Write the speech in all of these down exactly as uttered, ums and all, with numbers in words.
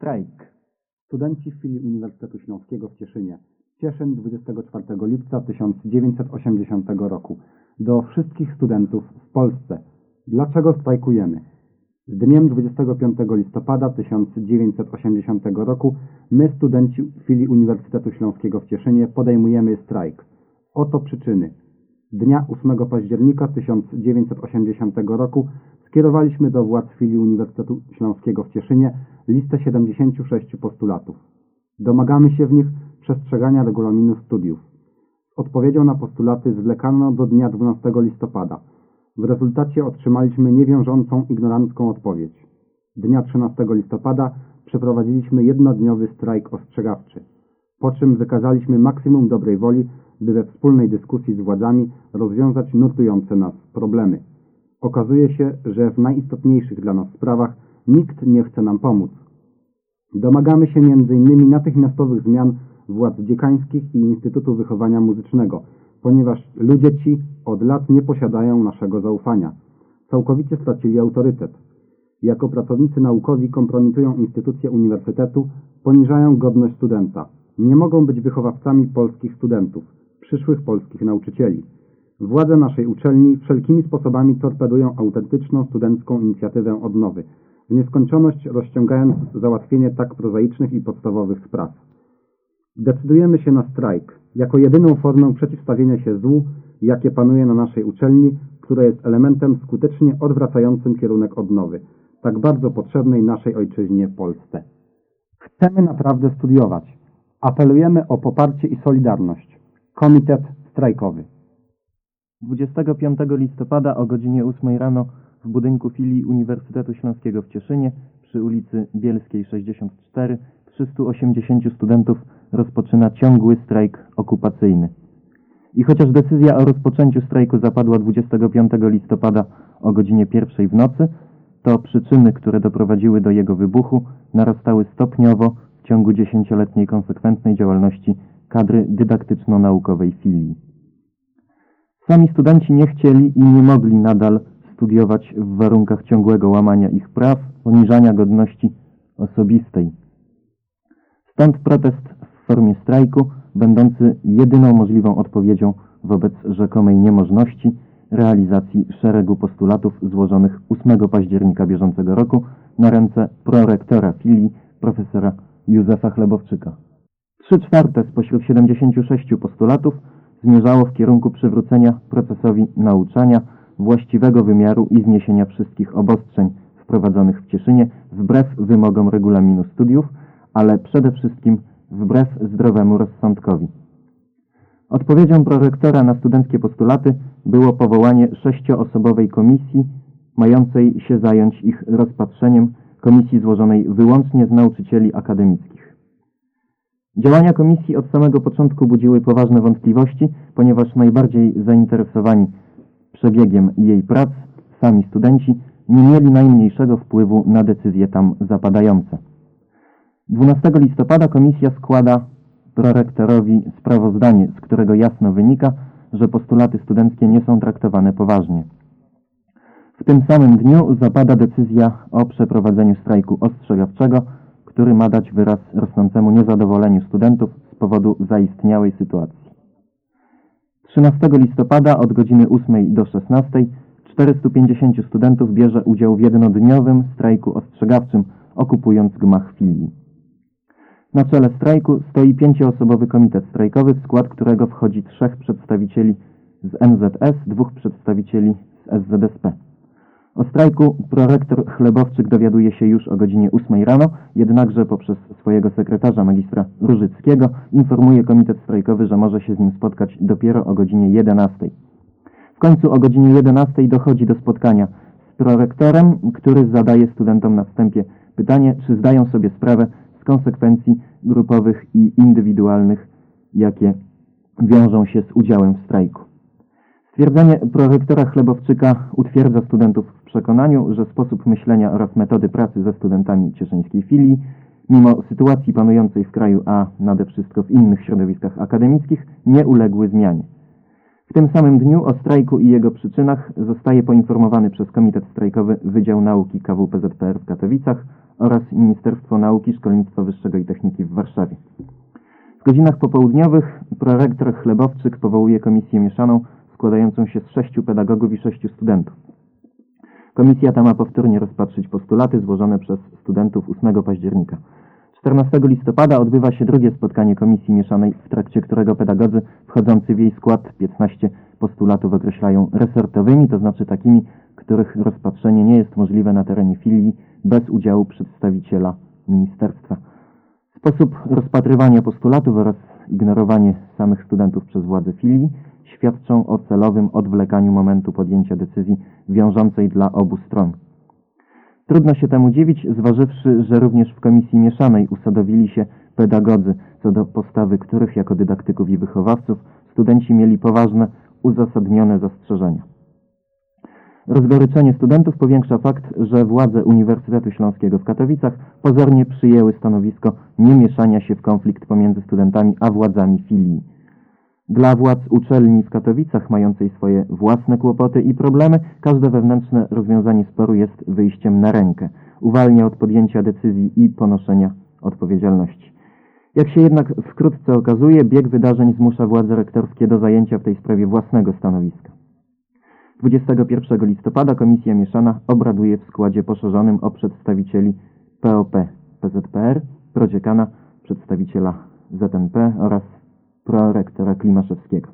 Strajk. Studenci w filii Uniwersytetu Śląskiego w Cieszynie. Cieszyn, dwudziestego czwartego lipca tysiąc dziewięćset osiemdziesiątego roku. Do wszystkich studentów w Polsce. Dlaczego strajkujemy? Z dniem dwudziestego piątego listopada tysiąc dziewięćset osiemdziesiątego roku my, studenci filii Uniwersytetu Śląskiego w Cieszynie, podejmujemy strajk. Oto przyczyny. Dnia ósmego października tysiąc dziewięćset osiemdziesiątego roku skierowaliśmy do władz filii Uniwersytetu Śląskiego w Cieszynie listę siedemdziesięciu sześciu postulatów. Domagamy się w nich przestrzegania regulaminu studiów. Z odpowiedzią na postulaty zwlekano do dnia dwunastego listopada. W rezultacie otrzymaliśmy niewiążącą, ignorancką odpowiedź. Dnia trzynastego listopada przeprowadziliśmy jednodniowy strajk ostrzegawczy, po czym wykazaliśmy maksimum dobrej woli, by we wspólnej dyskusji z władzami rozwiązać nurtujące nas problemy. Okazuje się, że w najistotniejszych dla nas sprawach nikt nie chce nam pomóc. Domagamy się między innymi natychmiastowych zmian władz dziekańskich i Instytutu Wychowania Muzycznego, ponieważ ludzie ci od lat nie posiadają naszego zaufania. Całkowicie stracili autorytet. Jako pracownicy naukowi kompromitują instytucje uniwersytetu, poniżają godność studenta. Nie mogą być wychowawcami polskich studentów, przyszłych polskich nauczycieli. Władze naszej uczelni wszelkimi sposobami torpedują autentyczną studencką inicjatywę odnowy, w nieskończoność rozciągając załatwienie tak prozaicznych i podstawowych spraw. Decydujemy się na strajk, jako jedyną formę przeciwstawienia się złu, jakie panuje na naszej uczelni, które jest elementem skutecznie odwracającym kierunek odnowy, tak bardzo potrzebnej naszej ojczyźnie Polsce. Chcemy naprawdę studiować. Apelujemy o poparcie i solidarność. Komitet strajkowy. dwudziestego piątego listopada o godzinie ósmej rano w budynku filii Uniwersytetu Śląskiego w Cieszynie przy ulicy Bielskiej sześćdziesiąt cztery trzystu osiemdziesięciu studentów rozpoczyna ciągły strajk okupacyjny. I chociaż decyzja o rozpoczęciu strajku zapadła dwudziestego piątego listopada o godzinie pierwszej w nocy, to przyczyny, które doprowadziły do jego wybuchu, narastały stopniowo w ciągu dziesięcioletniej konsekwentnej działalności kadry dydaktyczno-naukowej filii. Sami studenci nie chcieli i nie mogli nadal studiować w warunkach ciągłego łamania ich praw, poniżania godności osobistej. Stąd protest w formie strajku, będący jedyną możliwą odpowiedzią wobec rzekomej niemożności realizacji szeregu postulatów złożonych ósmego października bieżącego roku na ręce prorektora filii profesora Józefa Chlebowczyka. Trzy czwarte spośród siedemdziesięciu sześciu postulatów zmierzało w kierunku przywrócenia procesowi nauczania właściwego wymiaru i zniesienia wszystkich obostrzeń wprowadzonych w Cieszynie wbrew wymogom regulaminu studiów, ale przede wszystkim wbrew zdrowemu rozsądkowi. Odpowiedzią prorektora na studenckie postulaty było powołanie sześcioosobowej komisji mającej się zająć ich rozpatrzeniem, komisji złożonej wyłącznie z nauczycieli akademickich. Działania komisji od samego początku budziły poważne wątpliwości, ponieważ najbardziej zainteresowani przebiegiem jej prac, sami studenci, nie mieli najmniejszego wpływu na decyzje tam zapadające. dwunastego listopada komisja składa prorektorowi sprawozdanie, z którego jasno wynika, że postulaty studenckie nie są traktowane poważnie. W tym samym dniu zapada decyzja o przeprowadzeniu strajku ostrzegawczego, który ma dać wyraz rosnącemu niezadowoleniu studentów z powodu zaistniałej sytuacji. trzynastego listopada od godziny ósmej do szesnastej czterystu pięćdziesięciu studentów bierze udział w jednodniowym strajku ostrzegawczym, okupując gmach filii. Na czele strajku stoi pięcioosobowy komitet strajkowy, w skład którego wchodzi trzech przedstawicieli z N Z S, dwóch przedstawicieli z S Z S P. O strajku prorektor Chlebowczyk dowiaduje się już o godzinie ósmej rano, jednakże poprzez swojego sekretarza magistra Różyckiego informuje komitet strajkowy, że może się z nim spotkać dopiero o godzinie jedenastej. W końcu o godzinie jedenastej dochodzi do spotkania z prorektorem, który zadaje studentom na wstępie pytanie, czy zdają sobie sprawę z konsekwencji grupowych i indywidualnych, jakie wiążą się z udziałem w strajku. Stwierdzenie prorektora Chlebowczyka utwierdza studentów w przekonaniu, że sposób myślenia oraz metody pracy ze studentami cieszyńskiej filii, mimo sytuacji panującej w kraju, a nade wszystko w innych środowiskach akademickich, nie uległy zmianie. W tym samym dniu o strajku i jego przyczynach zostaje poinformowany przez Komitet Strajkowy Wydział Nauki K W P Z P R w Katowicach oraz Ministerstwo Nauki, Szkolnictwa Wyższego i Techniki w Warszawie. W godzinach popołudniowych prorektor Chlebowczyk powołuje komisję mieszaną składającą się z sześciu pedagogów i sześciu studentów. Komisja ta ma powtórnie rozpatrzyć postulaty złożone przez studentów ósmego października. czternastego listopada odbywa się drugie spotkanie komisji mieszanej, w trakcie którego pedagodzy wchodzący w jej skład piętnaście postulatów określają resortowymi, to znaczy takimi, których rozpatrzenie nie jest możliwe na terenie filii bez udziału przedstawiciela ministerstwa. Sposób rozpatrywania postulatów oraz ignorowanie samych studentów przez władze filii świadczą o celowym odwlekaniu momentu podjęcia decyzji wiążącej dla obu stron. Trudno się temu dziwić, zważywszy, że również w komisji mieszanej usadowili się pedagodzy, co do postawy których jako dydaktyków i wychowawców studenci mieli poważne, uzasadnione zastrzeżenia. Rozgoryczenie studentów powiększa fakt, że władze Uniwersytetu Śląskiego w Katowicach pozornie przyjęły stanowisko niemieszania się w konflikt pomiędzy studentami a władzami filii. Dla władz uczelni w Katowicach, mającej swoje własne kłopoty i problemy, każde wewnętrzne rozwiązanie sporu jest wyjściem na rękę, uwalnia od podjęcia decyzji i ponoszenia odpowiedzialności. Jak się jednak wkrótce okazuje, bieg wydarzeń zmusza władze rektorskie do zajęcia w tej sprawie własnego stanowiska. dwudziestego pierwszego listopada komisja mieszana obraduje w składzie poszerzonym o przedstawicieli P O P P Z P R, prodziekana, przedstawiciela Z N P oraz prorektora Klimaszewskiego.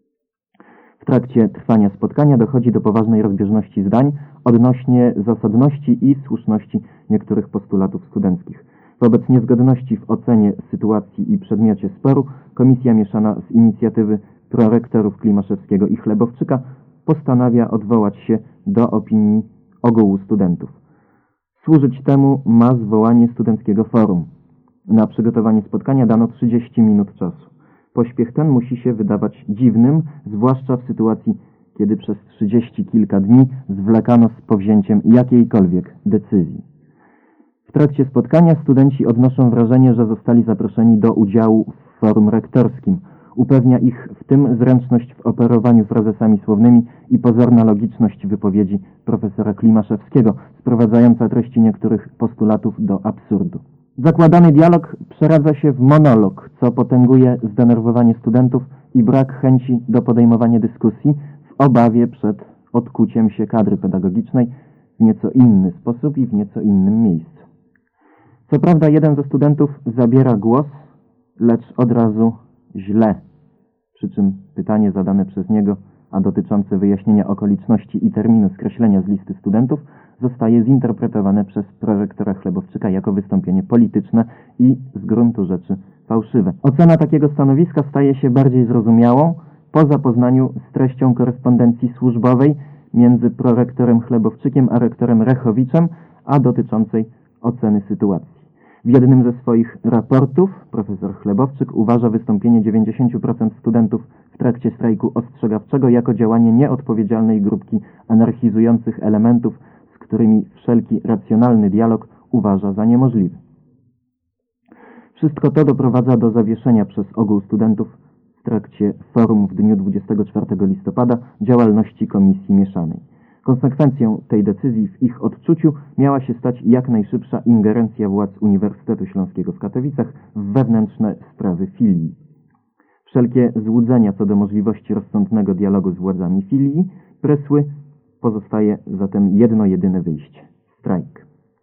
W trakcie trwania spotkania dochodzi do poważnej rozbieżności zdań odnośnie zasadności i słuszności niektórych postulatów studenckich. Wobec niezgodności w ocenie sytuacji i przedmiocie sporu komisja mieszana z inicjatywy prorektorów Klimaszewskiego i Chlebowczyka postanawia odwołać się do opinii ogółu studentów. Służyć temu ma zwołanie studenckiego forum. Na przygotowanie spotkania dano trzydzieści minut czasu. Pośpiech ten musi się wydawać dziwnym, zwłaszcza w sytuacji, kiedy przez trzydzieści kilka dni zwlekano z powzięciem jakiejkolwiek decyzji. W trakcie spotkania studenci odnoszą wrażenie, że zostali zaproszeni do udziału w forum rektorskim. Upewnia ich w tym zręczność w operowaniu frazesami słownymi i pozorna logiczność wypowiedzi profesora Klimaszewskiego, sprowadzająca treści niektórych postulatów do absurdu. Zakładany dialog przeradza się w monolog, co potęguje zdenerwowanie studentów i brak chęci do podejmowania dyskusji w obawie przed odkuciem się kadry pedagogicznej w nieco inny sposób i w nieco innym miejscu. Co prawda jeden ze studentów zabiera głos, lecz od razu źle, przy czym pytanie zadane przez niego, a dotyczące wyjaśnienia okoliczności i terminu skreślenia z listy studentów, zostaje zinterpretowane przez prorektora Chlebowczyka jako wystąpienie polityczne i z gruntu rzeczy fałszywe. Ocena takiego stanowiska staje się bardziej zrozumiałą po zapoznaniu z treścią korespondencji służbowej między prorektorem Chlebowczykiem a rektorem Rechowiczem, a dotyczącej oceny sytuacji. W jednym ze swoich raportów profesor Chlebowczyk uważa wystąpienie dziewięćdziesięciu procent studentów w trakcie strajku ostrzegawczego jako działanie nieodpowiedzialnej grupki anarchizujących elementów, z którymi wszelki racjonalny dialog uważa za niemożliwy. Wszystko to doprowadza do zawieszenia przez ogół studentów w trakcie forum w dniu dwudziestego czwartego listopada działalności komisji mieszanej. Konsekwencją tej decyzji w ich odczuciu miała się stać jak najszybsza ingerencja władz Uniwersytetu Śląskiego w Katowicach w wewnętrzne sprawy filii. Wszelkie złudzenia co do możliwości rozsądnego dialogu z władzami filii prysły, pozostaje zatem jedno jedyne wyjście – strajk.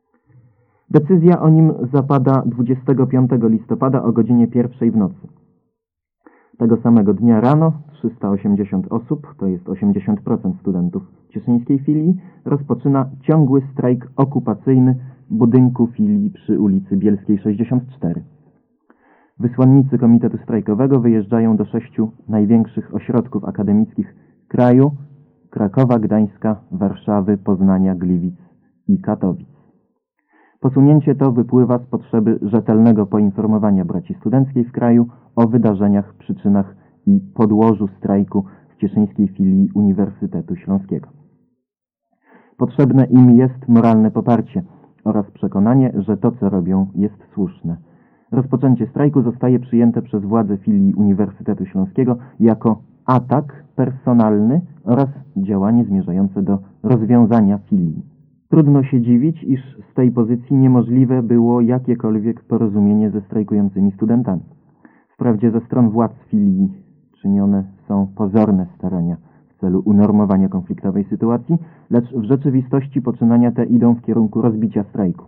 Decyzja o nim zapada dwudziestego piątego listopada o godzinie pierwszej w nocy. Tego samego dnia rano trzysta osiemdziesiąt osób, to jest osiemdziesiąt procent studentów cieszyńskiej filii, rozpoczyna ciągły strajk okupacyjny budynku filii przy ulicy Bielskiej sześćdziesiąt cztery. Wysłannicy Komitetu Strajkowego wyjeżdżają do sześciu największych ośrodków akademickich kraju: Krakowa, Gdańska, Warszawy, Poznania, Gliwic i Katowic. Posunięcie to wypływa z potrzeby rzetelnego poinformowania braci studenckiej w kraju o wydarzeniach, przyczynach i podłożu strajku w cieszyńskiej filii Uniwersytetu Śląskiego. Potrzebne im jest moralne poparcie oraz przekonanie, że to, co robią, jest słuszne. Rozpoczęcie strajku zostaje przyjęte przez władze filii Uniwersytetu Śląskiego jako atak personalny oraz działanie zmierzające do rozwiązania filii. Trudno się dziwić, iż z tej pozycji niemożliwe było jakiekolwiek porozumienie ze strajkującymi studentami. Wprawdzie ze stron władz filii czynione są pozorne starania w celu unormowania konfliktowej sytuacji, lecz w rzeczywistości poczynania te idą w kierunku rozbicia strajku.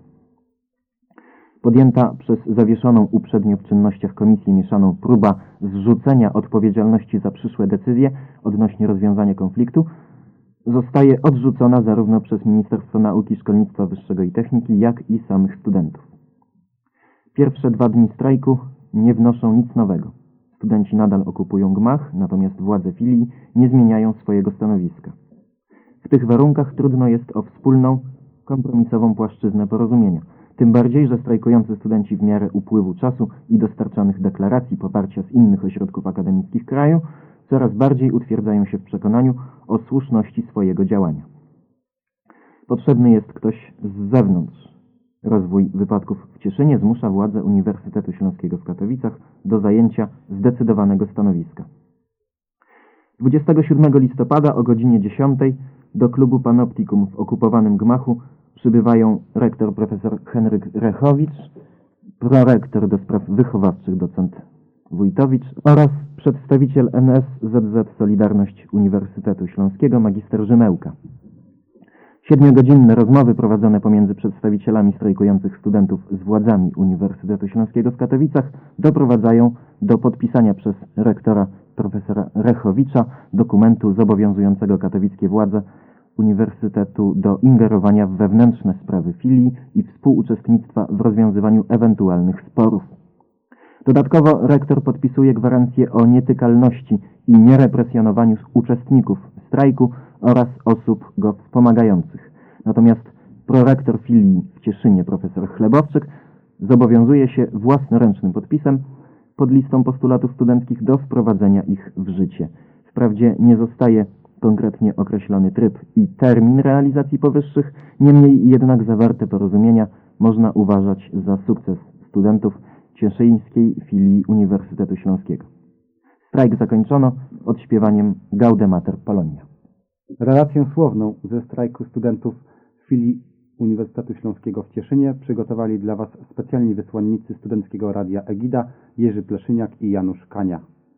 Podjęta przez zawieszoną uprzednio w czynnościach komisji mieszaną próba zrzucenia odpowiedzialności za przyszłe decyzje odnośnie rozwiązania konfliktu zostaje odrzucona zarówno przez Ministerstwo Nauki, Szkolnictwa Wyższego i Techniki, jak i samych studentów. Pierwsze dwa dni strajku nie wnoszą nic nowego. Studenci nadal okupują gmach, natomiast władze filii nie zmieniają swojego stanowiska. W tych warunkach trudno jest o wspólną, kompromisową płaszczyznę porozumienia. Tym bardziej, że strajkujący studenci w miarę upływu czasu i dostarczanych deklaracji poparcia z innych ośrodków akademickich kraju coraz bardziej utwierdzają się w przekonaniu o słuszności swojego działania. Potrzebny jest ktoś z zewnątrz. Rozwój wypadków w Cieszynie zmusza władze Uniwersytetu Śląskiego w Katowicach do zajęcia zdecydowanego stanowiska. dwudziestego siódmego listopada o godzinie dziesiątej do klubu Panoptikum w okupowanym gmachu przybywają rektor profesor Henryk Rechowicz, prorektor do spraw wychowawczych docent Wójtowicz oraz przedstawiciel N S Z Z Solidarność Uniwersytetu Śląskiego magister Rzymełka. Siedmiogodzinne rozmowy prowadzone pomiędzy przedstawicielami strajkujących studentów z władzami Uniwersytetu Śląskiego w Katowicach doprowadzają do podpisania przez rektora profesora Rechowicza dokumentu zobowiązującego katowickie władze Uniwersytetu do ingerowania w wewnętrzne sprawy filii i współuczestnictwa w rozwiązywaniu ewentualnych sporów. Dodatkowo rektor podpisuje gwarancję o nietykalności i nierepresjonowaniu uczestników strajku oraz osób go wspomagających. Natomiast prorektor filii w Cieszynie profesor Chlebowczyk zobowiązuje się własnoręcznym podpisem pod listą postulatów studenckich do wprowadzenia ich w życie. Wprawdzie nie zostaje konkretnie określony tryb i termin realizacji powyższych, niemniej jednak zawarte porozumienia można uważać za sukces studentów cieszyńskiej filii Uniwersytetu Śląskiego. Strajk zakończono odśpiewaniem Gaude Mater Polonia. Relację słowną ze strajku studentów filii Uniwersytetu Śląskiego w Cieszynie przygotowali dla Was specjalni wysłannicy Studenckiego Radia Egida Jerzy Pleszyniak i Janusz Kania.